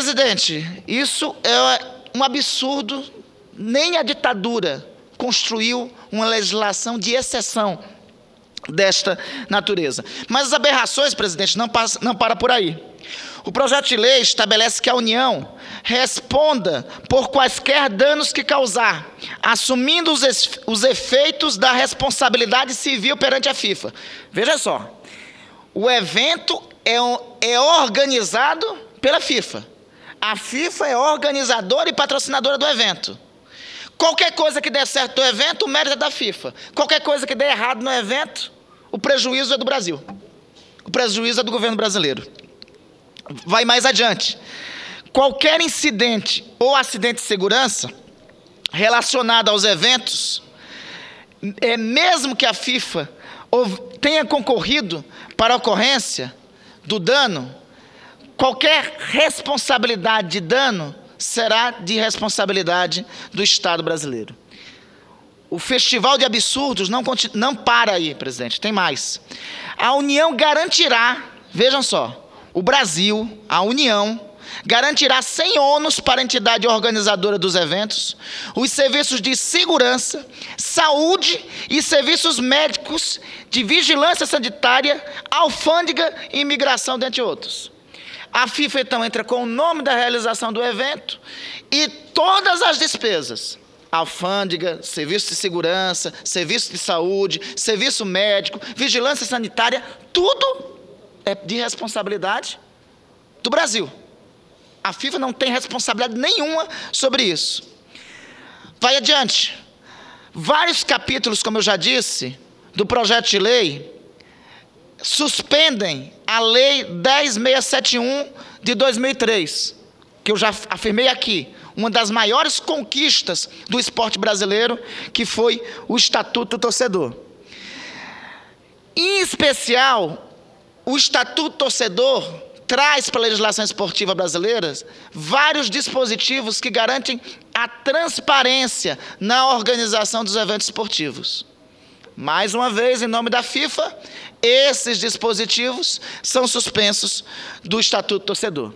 Presidente, isso é um absurdo. Nem a ditadura construiu uma legislação de exceção desta natureza. Mas as aberrações, presidente, não para por aí. O projeto de lei estabelece que a União responda por quaisquer danos que causar, assumindo os efeitos da responsabilidade civil perante a FIFA. Veja só, o evento é organizado pela FIFA. A FIFA é organizadora e patrocinadora do evento. Qualquer coisa que der certo no evento, o mérito é da FIFA. Qualquer coisa que der errado no evento, o prejuízo é do Brasil. O prejuízo é do governo brasileiro. Vai mais adiante. Qualquer incidente ou acidente de segurança relacionado aos eventos, mesmo que a FIFA tenha concorrido para a ocorrência do dano, qualquer responsabilidade de dano será de responsabilidade do Estado brasileiro. O festival de absurdos não para aí, presidente, tem mais. A União garantirá, vejam só, o Brasil, a União, garantirá sem ônus para a entidade organizadora dos eventos os serviços de segurança, saúde e serviços médicos, de vigilância sanitária, alfândega e imigração, dentre outros. A FIFA, então, entra com o nome da realização do evento e todas as despesas, alfândega, serviço de segurança, serviço de saúde, serviço médico, vigilância sanitária, tudo é de responsabilidade do Brasil. A FIFA não tem responsabilidade nenhuma sobre isso. Vai adiante. Vários capítulos, como eu já disse, do projeto de lei suspendem a Lei 10.671 de 2003, que eu já afirmei aqui, uma das maiores conquistas do esporte brasileiro, que foi o Estatuto do Torcedor. Em especial, o Estatuto do Torcedor traz para a legislação esportiva brasileira vários dispositivos que garantem a transparência na organização dos eventos esportivos. Mais uma vez, em nome da FIFA, esses dispositivos são suspensos do Estatuto do Torcedor.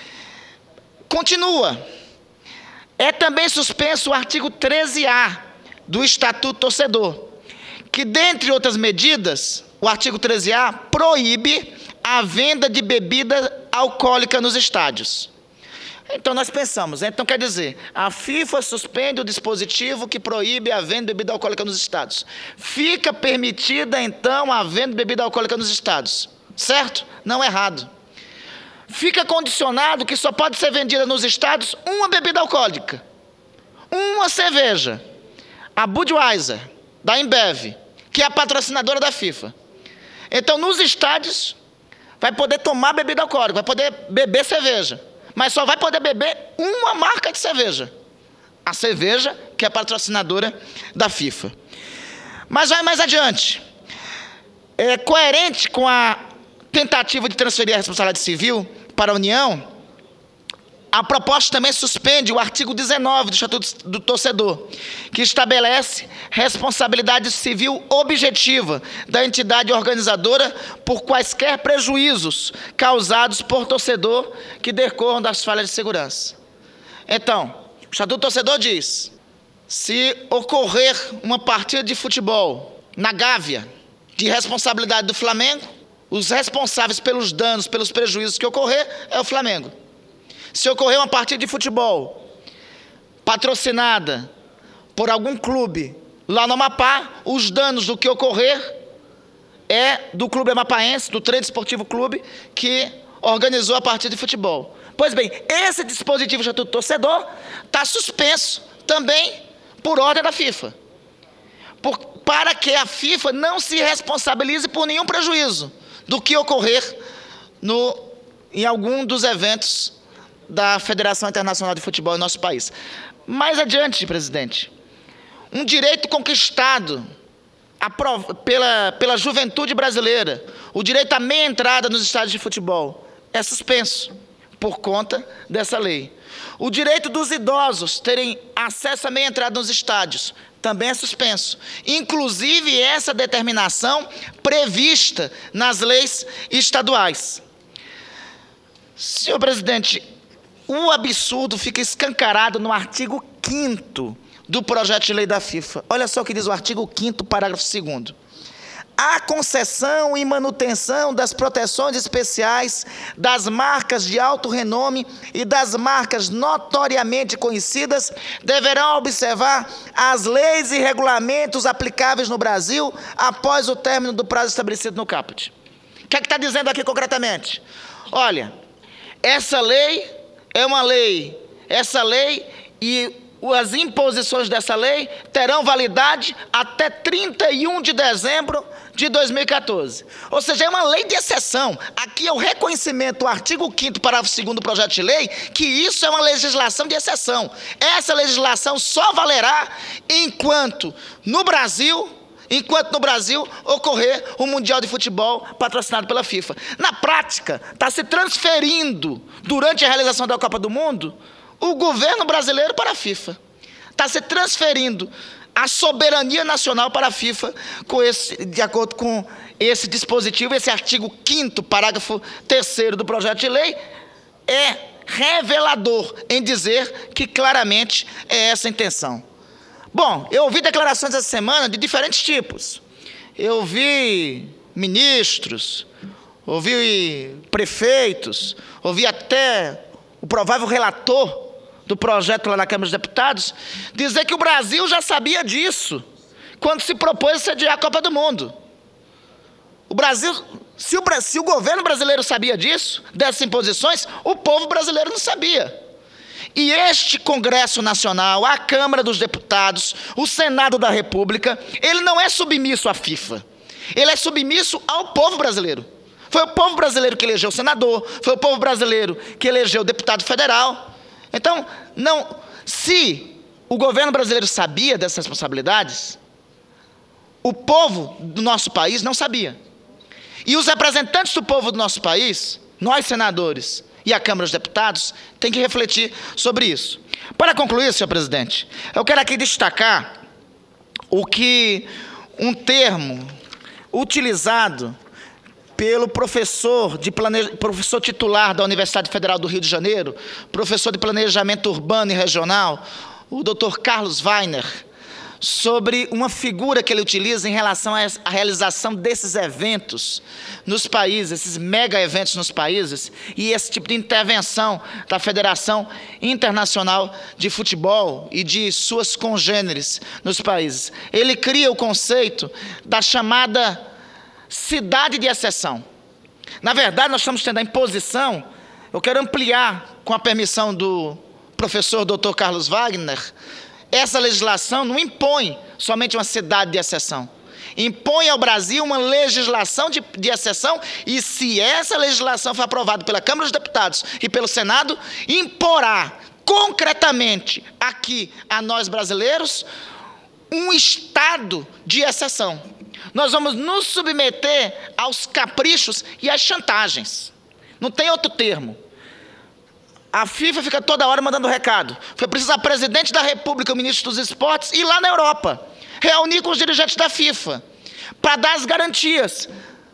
Continua. É também suspenso o artigo 13A do Estatuto do Torcedor, que, dentre outras medidas, o artigo 13A proíbe a venda de bebida alcoólica nos estádios. Então nós pensamos, então quer dizer, a FIFA suspende o dispositivo que proíbe a venda de bebida alcoólica nos estádios. Fica permitida então a venda de bebida alcoólica nos estádios, certo? Não errado. Fica condicionado que só pode ser vendida nos estádios uma bebida alcoólica, uma cerveja, a Budweiser, da Ambev, que é a patrocinadora da FIFA. Então nos estádios vai poder tomar bebida alcoólica, vai poder beber cerveja, mas só vai poder beber uma marca de cerveja. A cerveja, que é patrocinadora da FIFA. Mas vai mais adiante. É coerente com a tentativa de transferir a responsabilidade civil para a União, a proposta também suspende o artigo 19 do Estatuto do Torcedor, que estabelece responsabilidade civil objetiva da entidade organizadora por quaisquer prejuízos causados por torcedor que decorram das falhas de segurança. Então, o Estatuto do Torcedor diz: se ocorrer uma partida de futebol na Gávea, de responsabilidade do Flamengo, os responsáveis pelos danos, pelos prejuízos que ocorrer, é o Flamengo. Se ocorrer uma partida de futebol patrocinada por algum clube lá no Amapá, os danos do que ocorrer é do clube amapaense, do Trade Esportivo Clube, que organizou a partida de futebol. Pois bem, esse dispositivo de Estatuto do Torcedor está suspenso também por ordem da FIFA, para que a FIFA não se responsabilize por nenhum prejuízo do que ocorrer em algum dos eventos da Federação Internacional de Futebol em nosso país. Mais adiante, presidente, um direito conquistado pela juventude brasileira, o direito à meia entrada nos estádios de futebol, é suspenso por conta dessa lei. O direito dos idosos terem acesso à meia entrada nos estádios também é suspenso. Inclusive essa determinação prevista nas leis estaduais. Senhor presidente, o absurdo fica escancarado no artigo 5º do projeto de lei da FIFA. Olha só o que diz o artigo 5º, parágrafo 2º. A concessão e manutenção das proteções especiais das marcas de alto renome e das marcas notoriamente conhecidas deverão observar as leis e regulamentos aplicáveis no Brasil após o término do prazo estabelecido no caput. O que é que está dizendo aqui concretamente? Olha, essa lei é uma lei, e as imposições dessa lei terão validade até 31 de dezembro de 2014. Ou seja, é uma lei de exceção. Aqui é o reconhecimento, o artigo 5º, parágrafo 2º do projeto de lei, que isso é uma legislação de exceção. Essa legislação só valerá enquanto no Brasil ocorrer o Mundial de Futebol patrocinado pela FIFA. Na prática, está se transferindo, durante a realização da Copa do Mundo, o governo brasileiro para a FIFA. Está se transferindo a soberania nacional para a FIFA, de acordo com esse dispositivo, esse artigo 5º, parágrafo 3º do projeto de lei, é revelador em dizer que claramente é essa a intenção. Bom, eu ouvi declarações essa semana de diferentes tipos. Eu ouvi ministros, ouvi prefeitos, ouvi até o provável relator do projeto lá na Câmara dos Deputados, dizer que o Brasil já sabia disso, quando se propôs sediar a Copa do Mundo. O Brasil, se o governo brasileiro sabia disso, dessas imposições, o povo brasileiro não sabia. E este Congresso Nacional, a Câmara dos Deputados, o Senado da República, ele não é submisso à FIFA, ele é submisso ao povo brasileiro. Foi o povo brasileiro que elegeu o senador, foi o povo brasileiro que elegeu o deputado federal. Então, se o governo brasileiro sabia dessas responsabilidades, o povo do nosso país não sabia. E os representantes do povo do nosso país, nós senadores e a Câmara dos Deputados, têm que refletir sobre isso. Para concluir, senhor presidente, eu quero aqui destacar um termo utilizado pelo professor titular da Universidade Federal do Rio de Janeiro, professor de Planejamento Urbano e Regional, o Dr. Carlos Wagner, sobre uma figura que ele utiliza em relação à realização desses eventos nos países, esses mega eventos nos países, e esse tipo de intervenção da Federação Internacional de Futebol e de suas congêneres nos países. Ele cria o conceito da chamada cidade de exceção. Na verdade, nós estamos tendo a imposição, eu quero ampliar, com a permissão do professor Dr. Carlos Wagner, essa legislação não impõe somente uma cidade de exceção. Impõe ao Brasil uma legislação de exceção, e se essa legislação for aprovada pela Câmara dos Deputados e pelo Senado, imporá concretamente aqui a nós brasileiros um estado de exceção. Nós vamos nos submeter aos caprichos e às chantagens. Não tem outro termo. A FIFA fica toda hora mandando recado. Foi preciso a presidente da República, o ministro dos Esportes, ir lá na Europa, reunir com os dirigentes da FIFA, para dar as garantias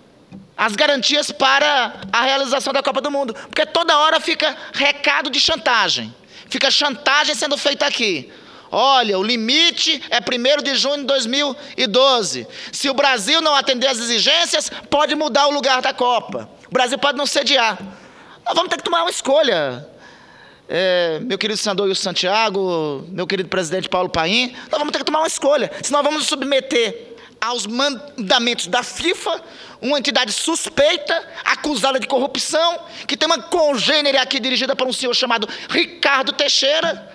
para a realização da Copa do Mundo. Porque toda hora fica recado de chantagem. Fica chantagem sendo feita aqui. Olha, o limite é 1º de junho de 2012. Se o Brasil não atender às exigências, pode mudar o lugar da Copa. O Brasil pode não sediar. Nós vamos ter que tomar uma escolha. Meu querido senador Wilson Santiago, meu querido presidente Paulo Paim, nós vamos ter que tomar uma escolha. Se nós vamos nos submeter aos mandamentos da FIFA, uma entidade suspeita, acusada de corrupção, que tem uma congênere aqui dirigida por um senhor chamado Ricardo Teixeira,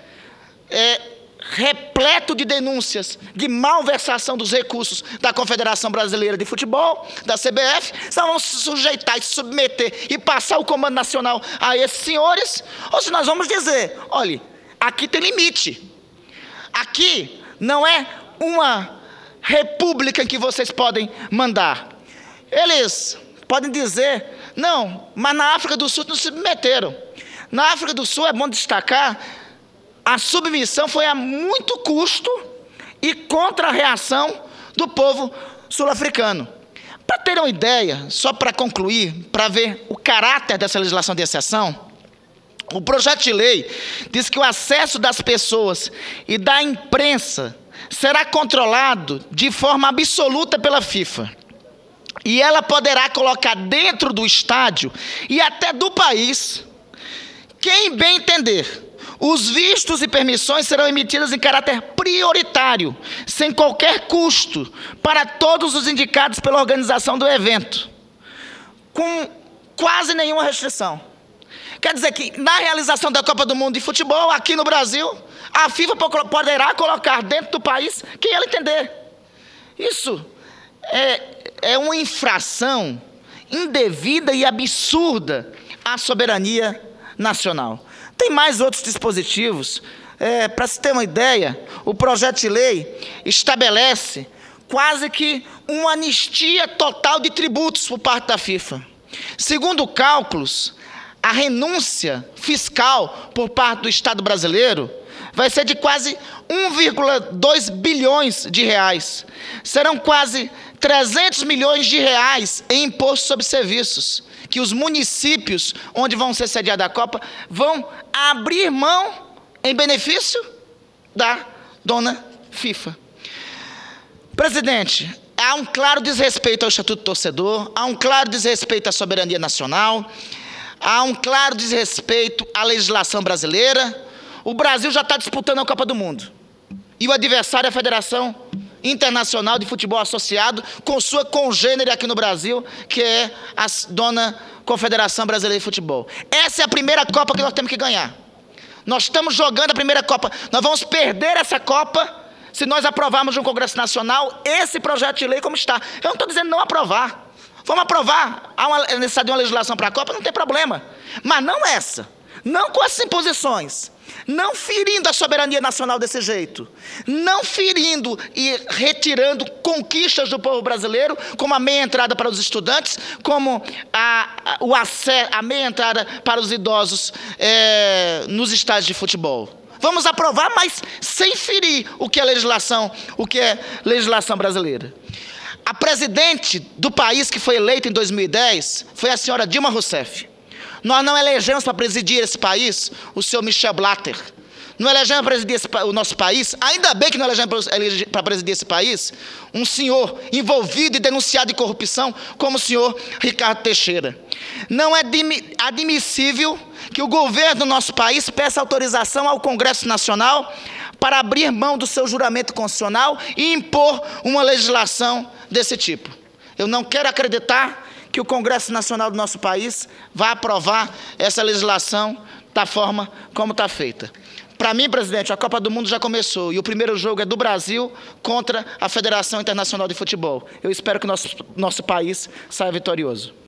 repleto de denúncias de malversação dos recursos da Confederação Brasileira de Futebol, da CBF, se nós vamos se sujeitar e se submeter e passar o comando nacional a esses senhores, ou se nós vamos dizer, olha, aqui tem limite. Aqui não é uma república em que vocês podem mandar. Eles podem dizer, não, mas na África do Sul não se submeteram. Na África do Sul, é bom destacar, a submissão foi a muito custo e contra a reação do povo sul-africano. Para ter uma ideia, só para concluir, para ver o caráter dessa legislação de exceção, O projeto de lei diz que o acesso das pessoas e da imprensa será controlado de forma absoluta pela FIFA. E ela poderá colocar dentro do estádio e até do país quem bem entender. Os vistos e permissões serão emitidos em caráter prioritário, sem qualquer custo, para todos os indicados pela organização do evento, com quase nenhuma restrição. Quer dizer que, na realização da Copa do Mundo de Futebol, aqui no Brasil, a FIFA poderá colocar dentro do país quem ela entender. Isso é uma infração indevida e absurda à soberania nacional. Tem mais outros dispositivos. Para se ter uma ideia, o projeto de lei estabelece quase que uma anistia total de tributos por parte da FIFA. Segundo cálculos, a renúncia fiscal por parte do Estado brasileiro vai ser de quase 1,2 bilhões de reais. Serão quase 300 milhões de reais em imposto sobre serviços, que os municípios onde vão ser sediada a Copa vão abrir mão em benefício da dona FIFA. Presidente, há um claro desrespeito ao Estatuto do Torcedor, há um claro desrespeito à soberania nacional, há um claro desrespeito à legislação brasileira. O Brasil já está disputando a Copa do Mundo. E o adversário é a Federação Internacional de Futebol Associado, com sua congênere aqui no Brasil, que é a dona Confederação Brasileira de Futebol. Essa é a primeira Copa que nós temos que ganhar. Nós estamos jogando a primeira Copa. Nós vamos perder essa Copa se nós aprovarmos no Congresso Nacional esse projeto de lei como está. Eu não estou dizendo não aprovar. Vamos aprovar. Há necessidade de uma legislação para a Copa, não tem problema. Mas não essa. Não com essas imposições. Não ferindo a soberania nacional desse jeito. Não ferindo e retirando conquistas do povo brasileiro, como a meia entrada para os estudantes, como a meia entrada para os idosos nos estádios de futebol. Vamos aprovar, mas sem ferir o que é legislação brasileira. A presidente do país que foi eleita em 2010 foi a senhora Dilma Rousseff. Nós não elegemos para presidir esse país o senhor Michel Blatter. Não elegemos para presidir o nosso país, ainda bem que não elegemos para presidir esse país, um senhor envolvido e denunciado de corrupção como o senhor Ricardo Teixeira. Não é admissível que o governo do nosso país peça autorização ao Congresso Nacional para abrir mão do seu juramento constitucional e impor uma legislação desse tipo. Eu não quero acreditar que o Congresso Nacional do nosso país vai aprovar essa legislação da forma como está feita. Para mim, presidente, a Copa do Mundo já começou e o primeiro jogo é do Brasil contra a Federação Internacional de Futebol. Eu espero que o nosso país saia vitorioso.